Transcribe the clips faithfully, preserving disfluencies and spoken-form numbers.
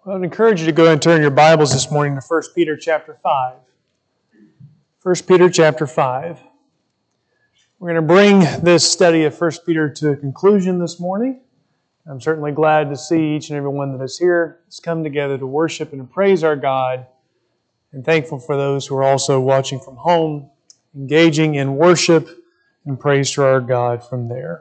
I'd encourage you to go and turn your Bibles this morning to First Peter chapter five. First Peter chapter five. We're going to bring this study of First Peter to a conclusion this morning. I'm certainly glad to see each and every one that is here has come together to worship and to praise our God, and thankful for those who are also watching from home, engaging in worship and praise to our God from there.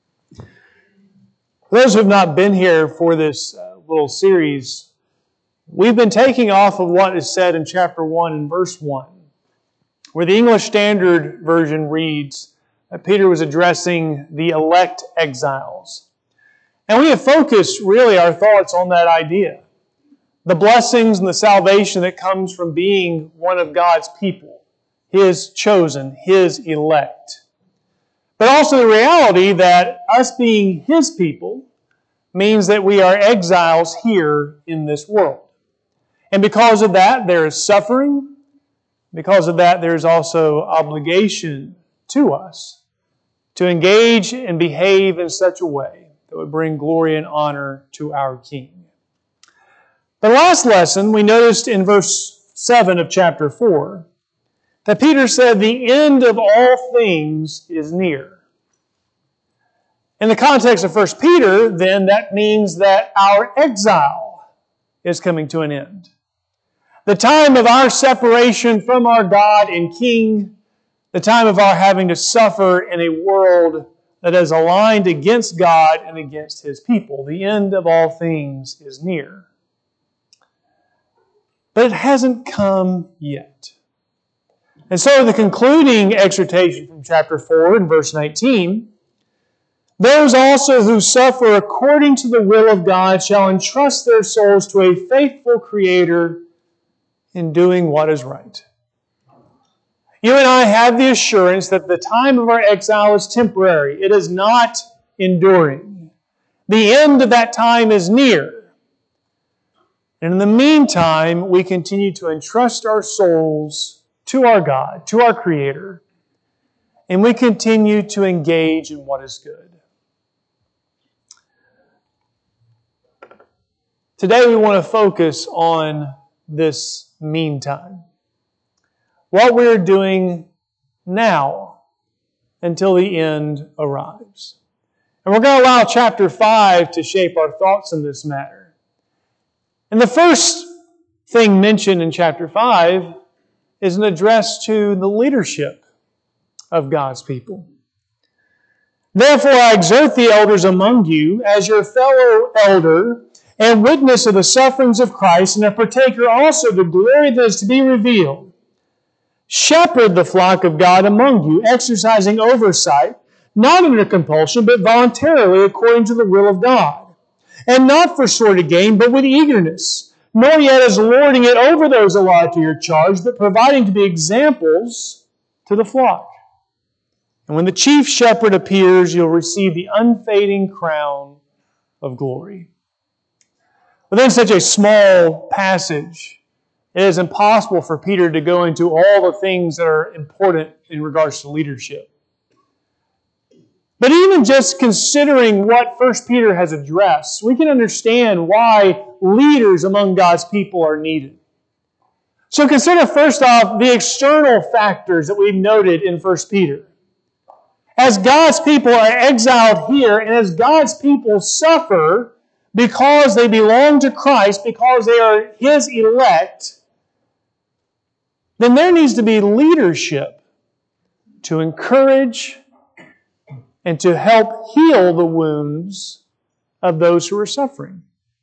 For those who have not been here for this uh, little series, we've been taking off of what is said in chapter one and verse one, where the English Standard Version reads that Peter was addressing the elect exiles. And we have focused really our thoughts on that idea, the blessings and the salvation that comes from being one of God's people, His chosen, His elect. But also the reality that us being His people means that we are exiles here in this world. And because of that, there is suffering. Because of that, there is also obligation to us to engage and behave in such a way that would bring glory and honor to our King. The last lesson, we noticed in verse seven of chapter four, that Peter said, the end of all things is near. In the context of First Peter, then, that means that our exile is coming to an end. The time of our separation from our God and King, the time of our having to suffer in a world that is aligned against God and against His people. The end of all things is near. But it hasn't come yet. And so the concluding exhortation from chapter four in verse nineteen, those also who suffer according to the will of God shall entrust their souls to a faithful Creator in doing what is right. You and I have the assurance that the time of our exile is temporary. It is not enduring. The end of that time is near. And in the meantime, we continue to entrust our souls to our God, to our Creator, and we continue to engage in what is good. Today we want to focus on this meantime. What we're doing now until the end arrives. And we're going to allow chapter five to shape our thoughts in this matter. And the first thing mentioned in chapter five is an address to the leadership of God's people. Therefore I exhort the elders among you, as your fellow elder and witness of the sufferings of Christ, and a partaker also of the glory that is to be revealed. Shepherd the flock of God among you, exercising oversight, not under compulsion, but voluntarily according to the will of God. And not for sort of gain, but with eagerness, nor yet as lording it over those allotted to your charge, but providing to be examples to the flock. And when the chief shepherd appears, you'll receive the unfading crown of glory. Within such a small passage, it is impossible for Peter to go into all the things that are important in regards to leadership. But even just considering what First Peter has addressed, we can understand why leaders among God's people are needed. So consider first off the external factors that we've noted in First Peter. As God's people are exiled here, and as God's people suffer because they belong to Christ, because they are His elect, then there needs to be leadership to encourage and to help heal the wounds of those who are suffering.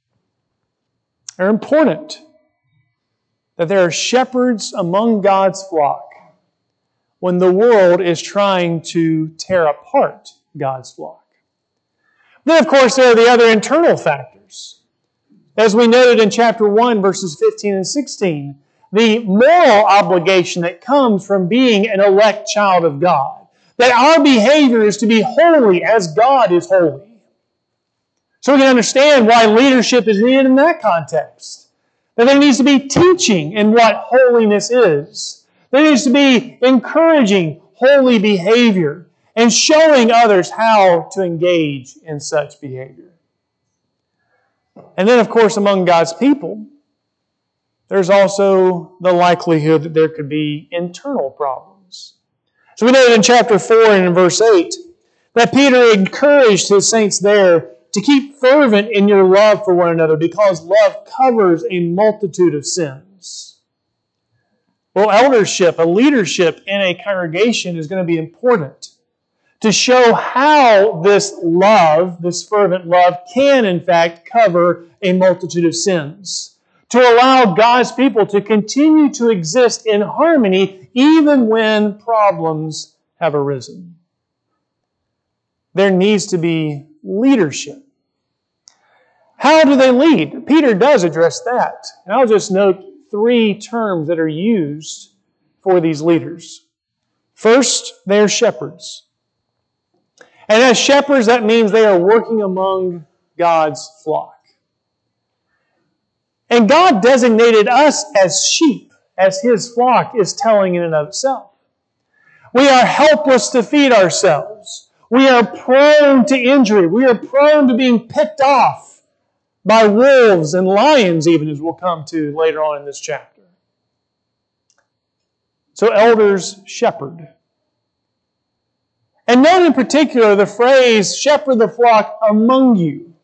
They're important that there are shepherds among God's flock when the world is trying to tear apart God's flock. Then, of course, there are the other internal factors. As we noted in chapter one, verses fifteen and sixteen, the moral obligation that comes from being an elect child of God, that our behavior is to be holy as God is holy. So we can understand why leadership is needed in that context. That there needs to be teaching in what holiness is. There needs to be encouraging holy behavior and showing others how to engage in such behavior. And then, of course, among God's people, there's also the likelihood that there could be internal problems. So we know that in chapter four and in verse eight, that Peter encouraged his saints there to keep fervent in your love for one another because love covers a multitude of sins. Well, eldership, a leadership in a congregation is going to be important to show how this love, this fervent love, can in fact cover a multitude of sins. To allow God's people to continue to exist in harmony even when problems have arisen. There needs to be leadership. How do they lead? Peter does address that. And I'll just note three terms that are used for these leaders. First, they are shepherds. And as shepherds, that means they are working among God's flock. And God designated us as sheep, as His flock is telling in and of itself. We are helpless to feed ourselves. We are prone to injury. We are prone to being picked off by wolves and lions, even as we'll come to later on in this chapter. So elders shepherd. And note in particular the phrase, shepherd the flock among you.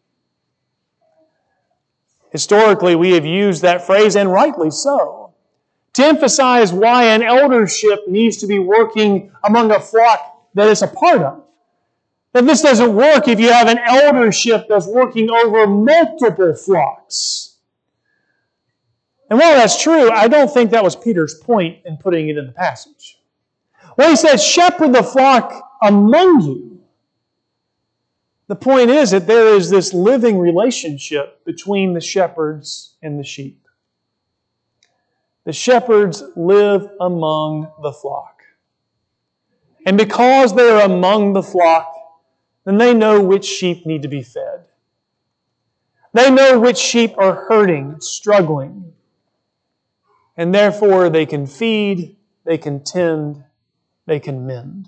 Historically, we have used that phrase, and rightly so, to emphasize why an eldership needs to be working among a flock that it's a part of. That this doesn't work if you have an eldership that's working over multiple flocks. And while that's true, I don't think that was Peter's point in putting it in the passage. When he says, shepherd the flock among you, the point is that there is this living relationship between the shepherds and the sheep. The shepherds live among the flock. And because they are among the flock, then they know which sheep need to be fed. They know which sheep are hurting, struggling. And therefore they can feed, they can tend, they can mend.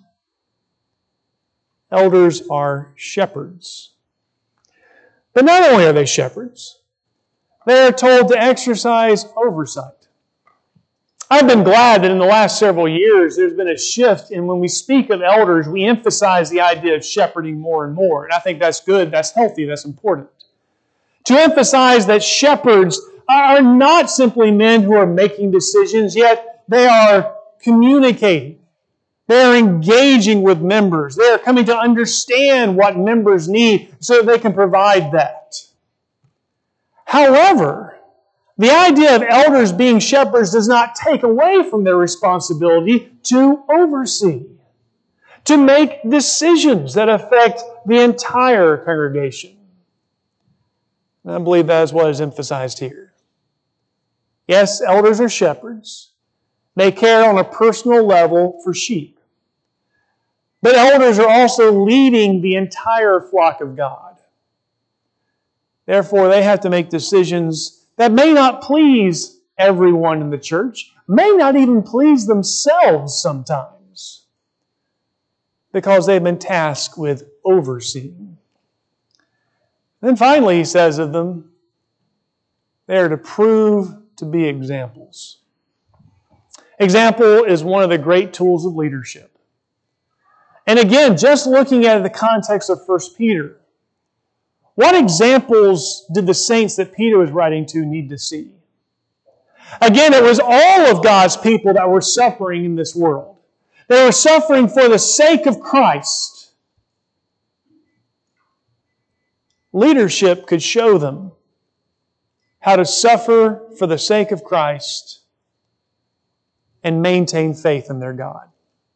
Elders are shepherds. But not only are they shepherds, they are told to exercise oversight. I've been glad that in the last several years there's been a shift in when we speak of elders, we emphasize the idea of shepherding more and more. And I think that's good, that's healthy, that's important. To emphasize that shepherds are not simply men who are making decisions, yet they are communicating. They are engaging with members. They are coming to understand what members need so that they can provide that. However, the idea of elders being shepherds does not take away from their responsibility to oversee, to make decisions that affect the entire congregation. And I believe that is what is emphasized here. Yes, elders are shepherds. They care on a personal level for sheep. But elders are also leading the entire flock of God. Therefore, they have to make decisions that may not please everyone in the church, may not even please themselves sometimes, because they've been tasked with overseeing. Then finally, he says of them, they are to prove to be examples. Example is one of the great tools of leadership. And again, just looking at the context of First Peter, what examples did the saints that Peter was writing to need to see? Again, it was all of God's people that were suffering in this world. They were suffering for the sake of Christ. Leadership could show them how to suffer for the sake of Christ and maintain faith in their God.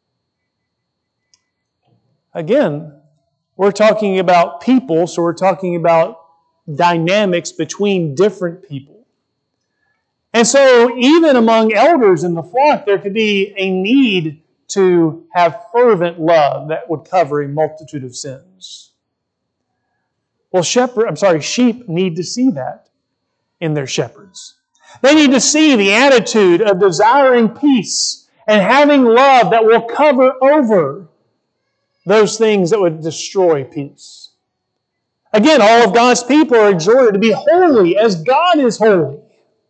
Again, we're talking about people, so we're talking about dynamics between different people. And so even among elders in the flock, there could be a need to have fervent love that would cover a multitude of sins. Well, shepherd, I'm sorry, sheep need to see that in their shepherds. They need to see the attitude of desiring peace and having love that will cover over those things that would destroy peace. Again, all of God's people are exhorted to be holy as God is holy.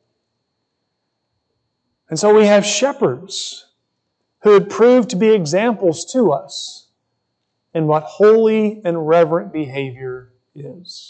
And so we have shepherds who would prove to be examples to us in what holy and reverent behavior is.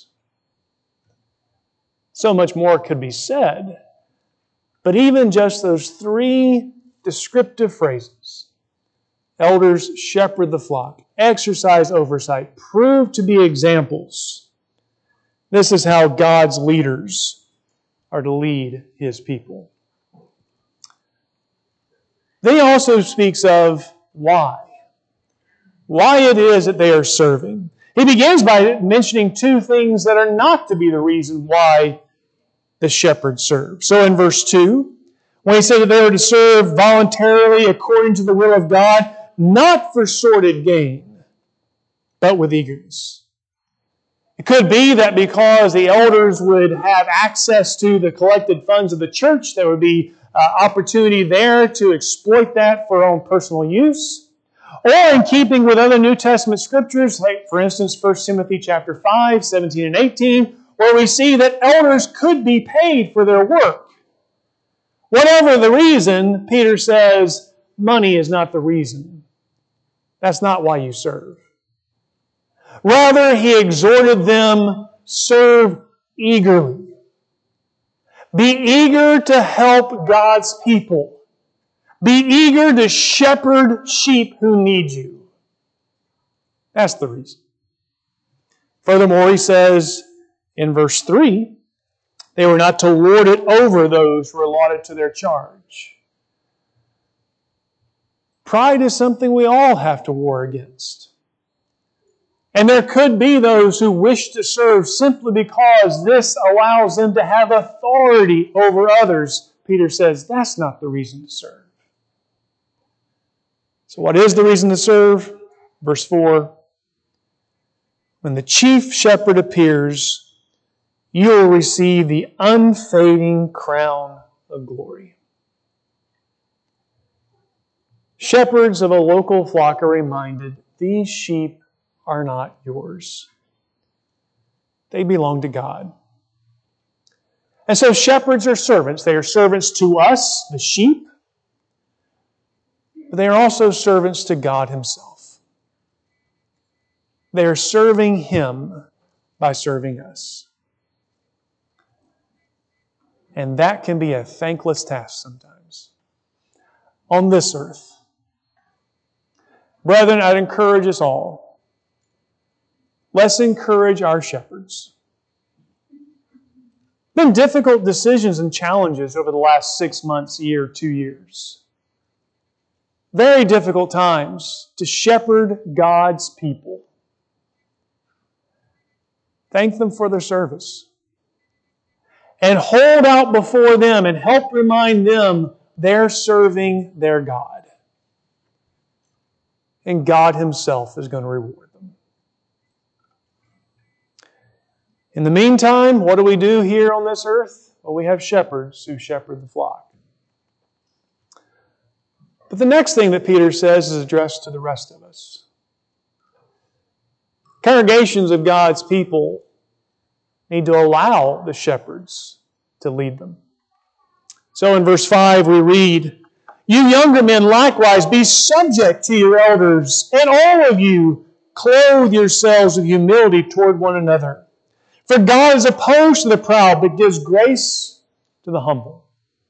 So much more could be said, but even just those three descriptive phrases, elders shepherd the flock, exercise oversight, prove to be examples. This is how God's leaders are to lead His people. Then he also speaks of why. Why it is that they are serving. He begins by mentioning two things that are not to be the reason why the shepherds serve. So in verse two, when he said that they were to serve voluntarily according to the will of God, not for sordid gain, but with eagerness. It could be that because the elders would have access to the collected funds of the church, there would be uh, opportunity there to exploit that for own personal use. Or in keeping with other New Testament scriptures, like for instance First Timothy chapter five, seventeen and eighteen, where we see that elders could be paid for their work. Whatever the reason, Peter says, money is not the reason. That's not why you serve. Rather, he exhorted them, serve eagerly. Be eager to help God's people. Be eager to shepherd sheep who need you. That's the reason. Furthermore, he says in verse three, they were not to lord it over those who were allotted to their charge. Pride is something we all have to war against. And there could be those who wish to serve simply because this allows them to have authority over others. Peter says that's not the reason to serve. So what is the reason to serve? Verse four, when the chief shepherd appears, you will receive the unfading crown of glory. Shepherds of a local flock are reminded, these sheep are not yours. They belong to God. And so shepherds are servants. They are servants to us, the sheep, but they are also servants to God Himself. They are serving Him by serving us. And that can be a thankless task sometimes. On this earth. Brethren, I'd encourage us all. Let's encourage our shepherds. Been difficult decisions and challenges over the last six months, year, two years. Very difficult times to shepherd God's people. Thank them for their service. And hold out before them and help remind them they're serving their God. And God Himself is going to reward them. In the meantime, what do we do here on this earth? Well, we have shepherds who shepherd the flock. But the next thing that Peter says is addressed to the rest of us. Congregations of God's people need to allow the shepherds to lead them. So in verse five we read, you younger men likewise be subject to your elders, and all of you clothe yourselves with humility toward one another. For God is opposed to the proud, but gives grace to the humble.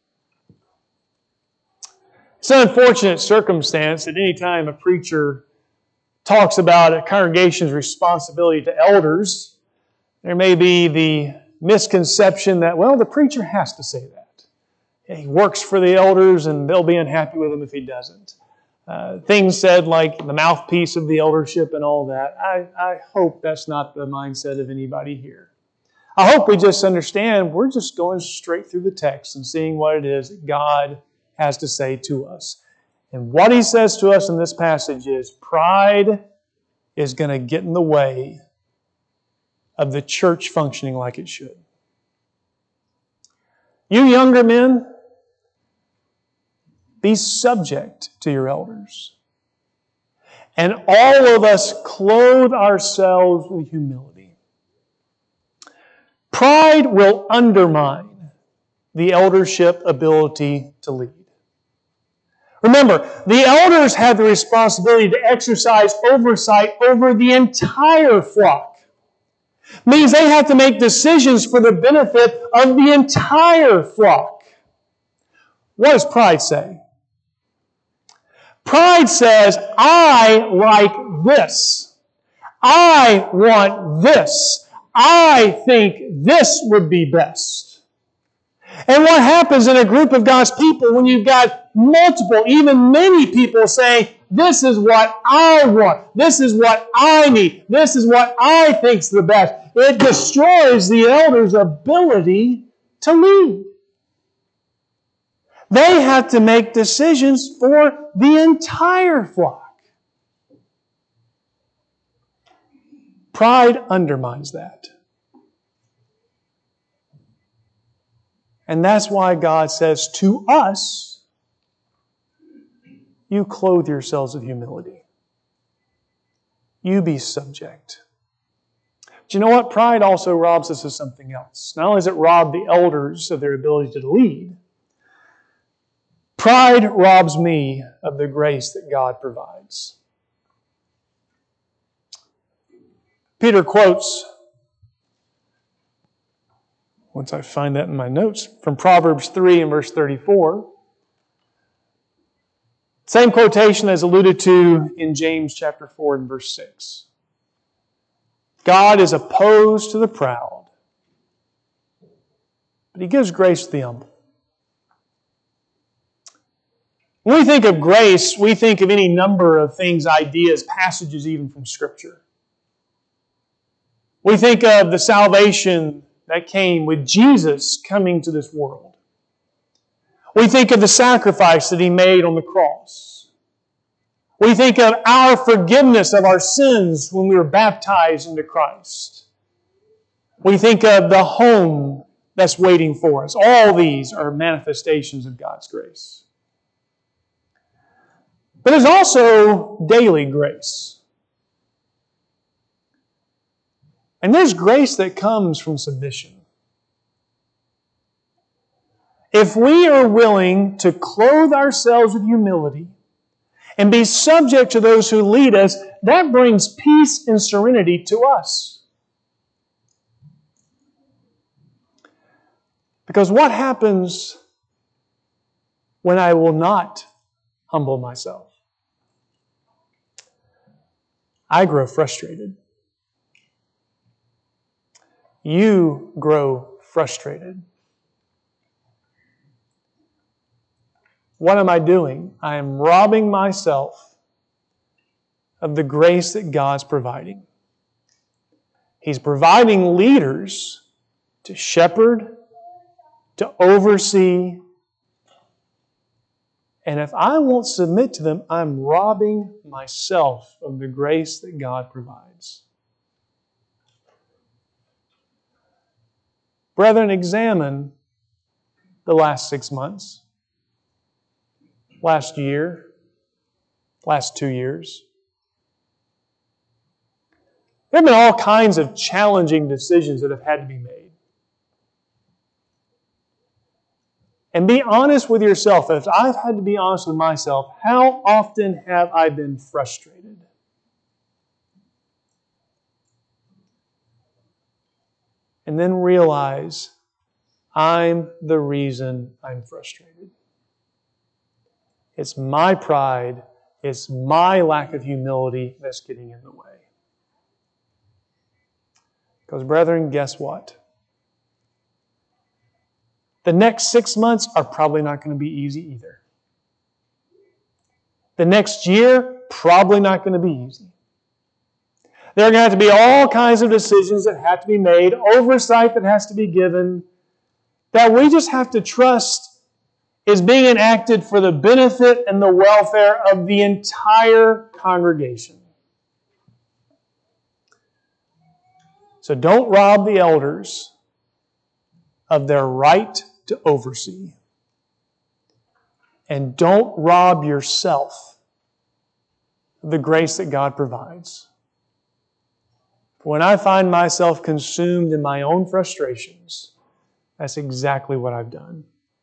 It's an unfortunate circumstance that any time a preacher talks about a congregation's responsibility to elders, there may be the misconception that, well, the preacher has to say that. He works for the elders and they'll be unhappy with him if he doesn't. Uh, things said like the mouthpiece of the eldership and all that. I, I hope that's not the mindset of anybody here. I hope we just understand we're just going straight through the text and seeing what it is that God has to say to us. And what He says to us in this passage is pride is going to get in the way of the church functioning like it should. You younger men, be subject to your elders. And all of us clothe ourselves with humility. Pride will undermine the eldership ability to lead. Remember, the elders have the responsibility to exercise oversight over the entire flock. Means they have to make decisions for the benefit of the entire flock. What does pride say? Pride says, I like this. I want this. I think this would be best. And what happens in a group of God's people when you've got multiple, even many people saying, this is what I want. This is what I need. This is what I think's the best. It destroys the elders' ability to lead. They have to make decisions for the entire flock. Pride undermines that. And that's why God says to us, you clothe yourselves with humility. You be subject. But you know what? Pride also robs us of something else. Not only does it rob the elders of their ability to lead, pride robs me of the grace that God provides. Peter quotes, once I find that in my notes, from Proverbs three and verse thirty-four. Same quotation as alluded to in James chapter four and verse six. God is opposed to the proud, but He gives grace to the humble. When we think of grace, we think of any number of things, ideas, passages even from Scripture. We think of the salvation that came with Jesus coming to this world. We think of the sacrifice that He made on the cross. We think of our forgiveness of our sins when we were baptized into Christ. We think of the home that's waiting for us. All these are manifestations of God's grace. But there's also daily grace. And there's grace that comes from submission. If we are willing to clothe ourselves with humility and be subject to those who lead us, that brings peace and serenity to us. Because what happens when I will not humble myself? I grow frustrated. You grow frustrated. What am I doing? I am robbing myself of the grace that God's providing. He's providing leaders to shepherd, to oversee, and if I won't submit to them, I'm robbing myself of the grace that God provides. Brethren, examine the last six months, last year, last two years. There have been all kinds of challenging decisions that have had to be made. And be honest with yourself. If I've had to be honest with myself, how often have I been frustrated? And then realize I'm the reason I'm frustrated. It's my pride, it's my lack of humility that's getting in the way. Because, brethren, guess what? The next six months are probably not going to be easy either. The next year, probably not going to be easy. There are going to have to be all kinds of decisions that have to be made, oversight that has to be given, that we just have to trust is being enacted for the benefit and the welfare of the entire congregation. So don't rob the elders of their right to oversee. And don't rob yourself of the grace that God provides. When I find myself consumed in my own frustrations, that's exactly what I've done.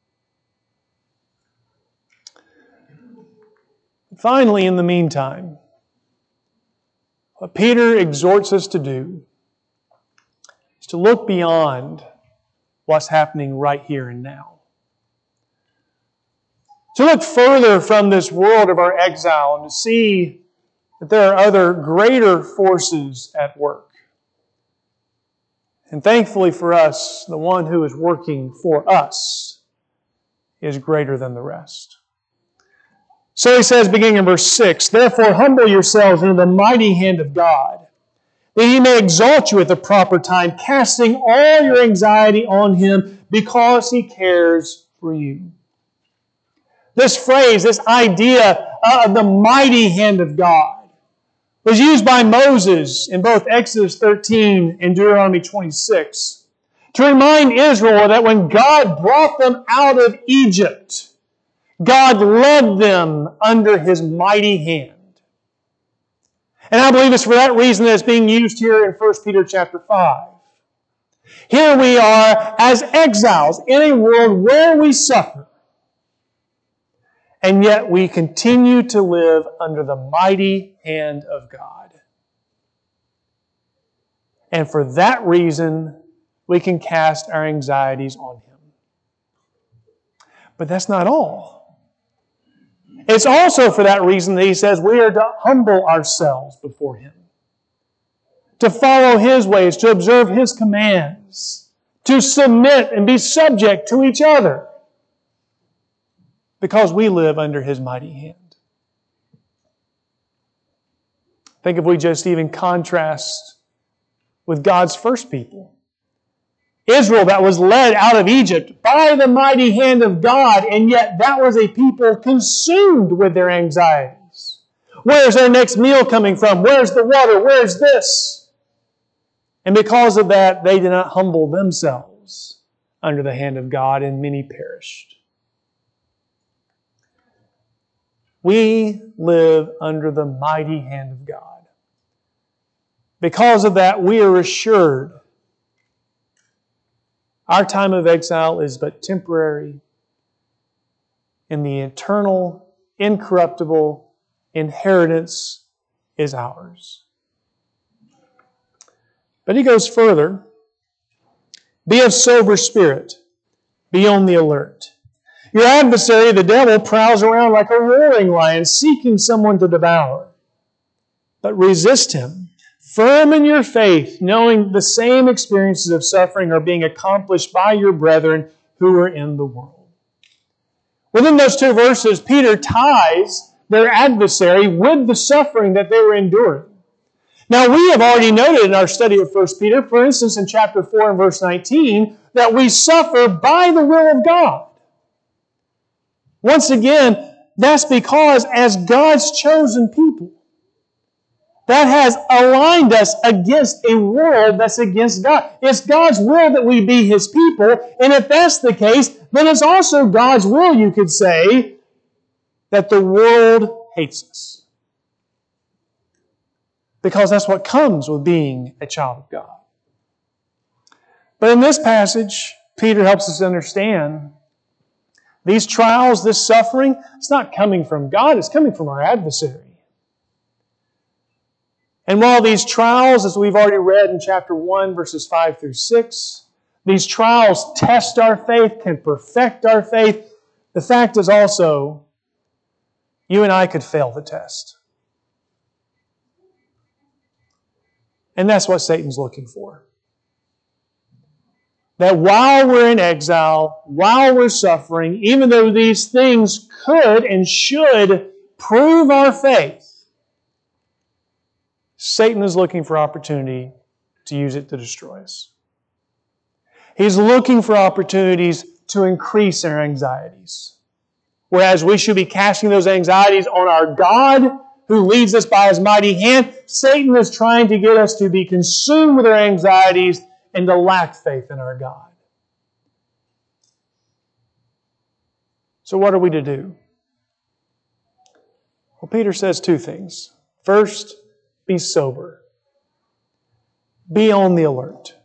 Finally, in the meantime, what Peter exhorts us to do is to look beyond what's happening right here and now. To look further from this world of our exile and to see that there are other greater forces at work. And thankfully for us, the one who is working for us is greater than the rest. So he says, beginning in verse six, "Therefore humble yourselves under the mighty hand of God, that He may exalt you at the proper time, casting all your anxiety on Him, because He cares for you." This phrase, this idea of the mighty hand of God, was used by Moses in both Exodus thirteen and Deuteronomy twenty-six to remind Israel that when God brought them out of Egypt, God led them under His mighty hand. And I believe it's for that reason that it's being used here in First Peter chapter five. Here we are as exiles in a world where we suffer, and yet we continue to live under the mighty hand of God. And for that reason, we can cast our anxieties on Him. But that's not all. It's also for that reason that he says we are to humble ourselves before Him, to follow His ways, to observe His commands, to submit and be subject to each other, because we live under His mighty hand. Think if we just even contrast with God's first people. Israel that was led out of Egypt by the mighty hand of God, and yet that was a people consumed with their anxieties. Where's their next meal coming from? Where's the water? Where's this? And because of that, they did not humble themselves under the hand of God, and many perished. We live under the mighty hand of God. Because of that, we are assured our time of exile is but temporary, and the eternal, incorruptible inheritance is ours. But he goes further. Be of sober spirit. Be on the alert. Your adversary, the devil, prowls around like a roaring lion, seeking someone to devour. But resist him, firm in your faith, knowing the same experiences of suffering are being accomplished by your brethren who are in the world. Within those two verses, Peter ties their adversary with the suffering that they were enduring. Now, we have already noted in our study of First Peter, for instance, in chapter four and verse nineteen, that we suffer by the will of God. Once again, that's because as God's chosen people, that has aligned us against a world that's against God. It's God's will that we be His people, and if that's the case, then it's also God's will, you could say, that the world hates us. Because that's what comes with being a child of God. But in this passage, Peter helps us understand these trials, this suffering, it's not coming from God, it's coming from our adversary. And while these trials, as we've already read in chapter one, verses five through six, these trials test our faith, can perfect our faith, the fact is also, you and I could fail the test. And that's what Satan's looking for. That while we're in exile, while we're suffering, even though these things could and should prove our faith, Satan is looking for opportunity to use it to destroy us. He's looking for opportunities to increase our anxieties. Whereas we should be casting those anxieties on our God, who leads us by His mighty hand, Satan is trying to get us to be consumed with our anxieties and to lack faith in our God. So what are we to do? Well, Peter says two things. First, be sober. be on the alert.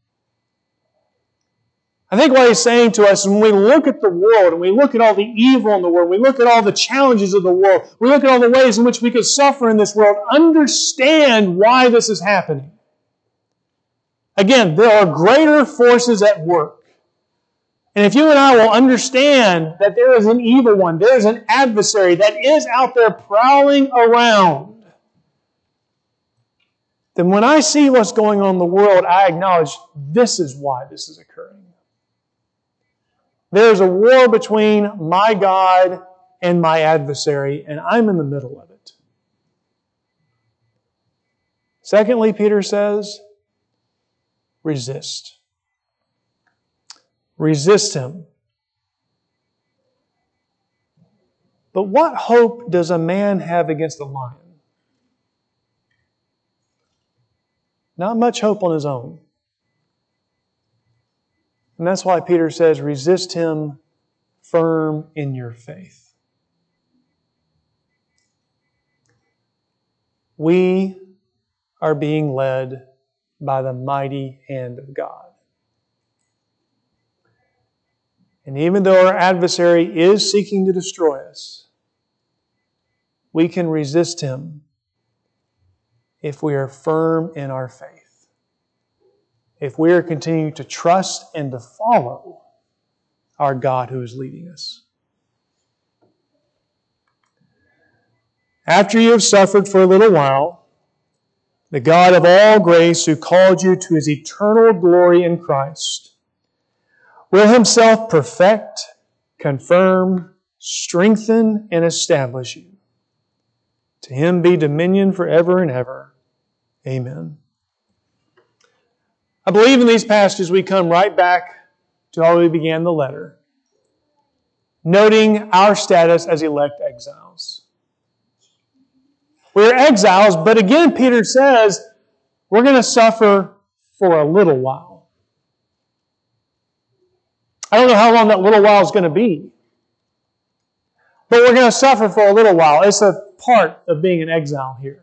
I think what He's saying to us, when we look at the world, and we look at all the evil in the world, we look at all the challenges of the world, we look at all the ways in which we could suffer in this world, understand why this is happening. Again, there are greater forces at work. And if you and I will understand that there is an evil one, there is an adversary that is out there prowling around, then when I see what's going on in the world, I acknowledge this is why this is occurring. There's a war between my God and my adversary, and I'm in the middle of it. Secondly, Peter says, resist. Resist him. But what hope does a man have against a lion? Not much hope on his own. And that's why Peter says, resist him firm in your faith. We are being led by the mighty hand of God. And even though our adversary is seeking to destroy us, we can resist him if we are firm in our faith. If we are continuing to trust and to follow our God who is leading us. After you have suffered for a little while, the God of all grace who called you to His eternal glory in Christ will Himself perfect, confirm, strengthen, and establish you. To Him be dominion forever and ever. Amen. I believe in these passages we come right back to how we began the letter, noting our status as elect exiles. We're exiles, but again, Peter says, we're going to suffer for a little while. I don't know how long that little while is going to be. But we're going to suffer for a little while. It's a part of being an exile here.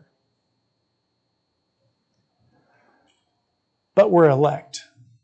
But we're elect.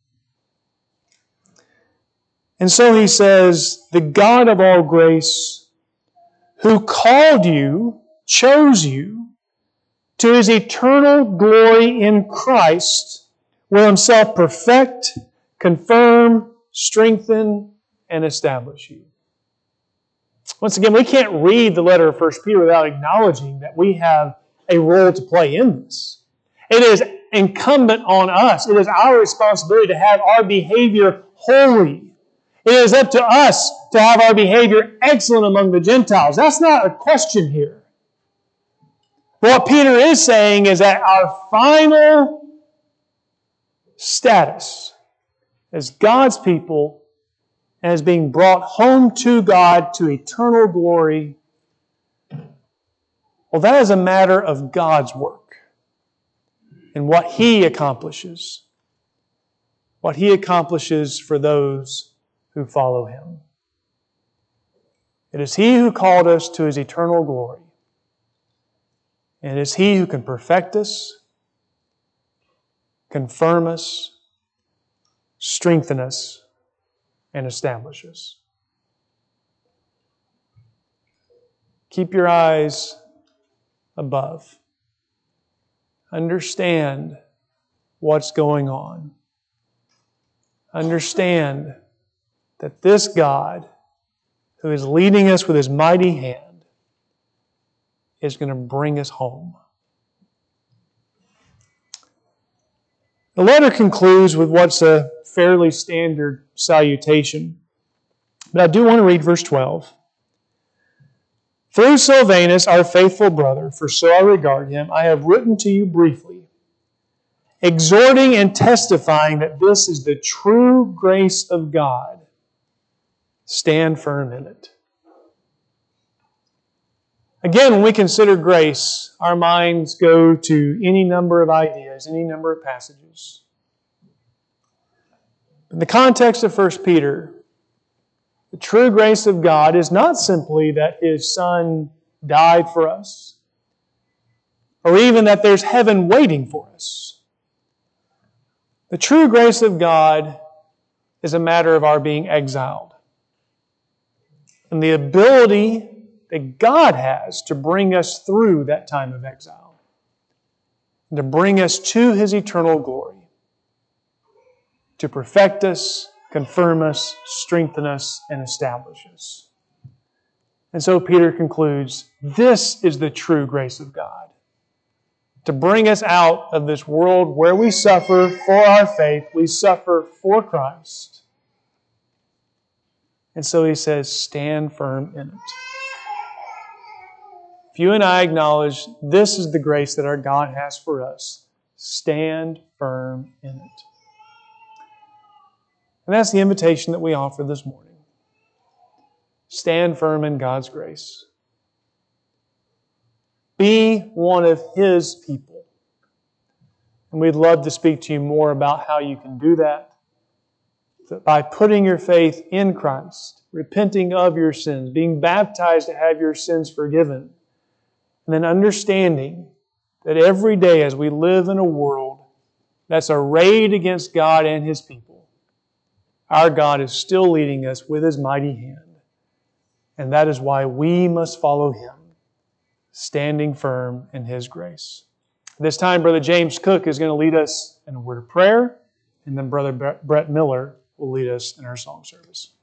And so he says, the God of all grace, who called you, chose you, to His eternal glory in Christ, will Himself perfect, confirm, strengthen, and establish you. Once again, we can't read the letter of First Peter without acknowledging that we have a role to play in this. It is incumbent on us. It is our responsibility to have our behavior holy. It is up to us to have our behavior excellent among the Gentiles. That's not a question here. What Peter is saying is that our final status as God's people and as being brought home to God to eternal glory, well, that is a matter of God's work and what He accomplishes. What He accomplishes for those who follow Him. It is He who called us to His eternal glory. And it is He who can perfect us, confirm us, strengthen us, and establish us. Keep your eyes above. Understand what's going on. Understand that this God, who is leading us with His mighty hand, is going to bring us home. The letter concludes with what's a fairly standard salutation. But I do want to read verse twelve. Through Silvanus, our faithful brother, for so I regard him, I have written to you briefly, exhorting and testifying that this is the true grace of God. Stand firm in it. Again, when we consider grace, our minds go to any number of ideas, any number of passages. In the context of First Peter, the true grace of God is not simply that His Son died for us, or even that there's heaven waiting for us. The true grace of God is a matter of our being exiled. And the ability that God has to bring us through that time of exile. And to bring us to His eternal glory. To perfect us, confirm us, strengthen us, and establish us. And so Peter concludes, this is the true grace of God. To bring us out of this world where we suffer for our faith, we suffer for Christ. And so he says, stand firm in it. If you and I acknowledge this is the grace that our God has for us, stand firm in it. And that's the invitation that we offer this morning. Stand firm in God's grace. Be one of His people. And we'd love to speak to you more about how you can do that. By putting your faith in Christ, repenting of your sins, being baptized to have your sins forgiven, and then understanding that every day as we live in a world that's arrayed against God and His people, our God is still leading us with His mighty hand. And that is why we must follow Him, standing firm in His grace. At this time, Brother James Cook is going to lead us in a word of prayer, and then Brother Brett Miller will lead us in our song service.